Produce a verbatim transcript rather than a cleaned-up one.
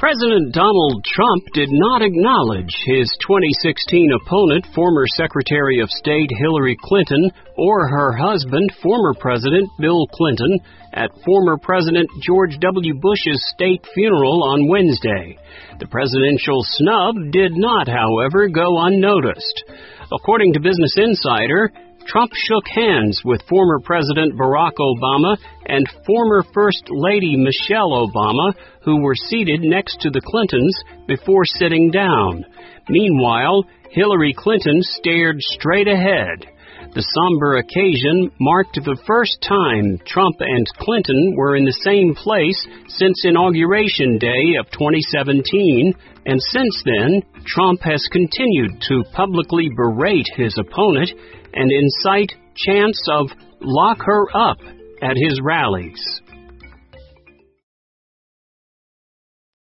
President Donald Trump did not acknowledge his twenty sixteen opponent, former Secretary of State Hillary Clinton, or her husband, former President Bill Clinton, at former President George W. Bush's state funeral on Wednesday. The presidential snub did not, however, go unnoticed. According to Business Insider, Trump shook hands with former President Barack Obama and former First Lady Michelle Obama, who were seated next to the Clintons before sitting down. Meanwhile, Hillary Clinton stared straight ahead. The somber occasion marked the first time Trump and Clinton were in the same place since Inauguration Day of twenty seventeen, and since then, Trump has continued to publicly berate his opponent and incite chants of "lock her up" at his rallies.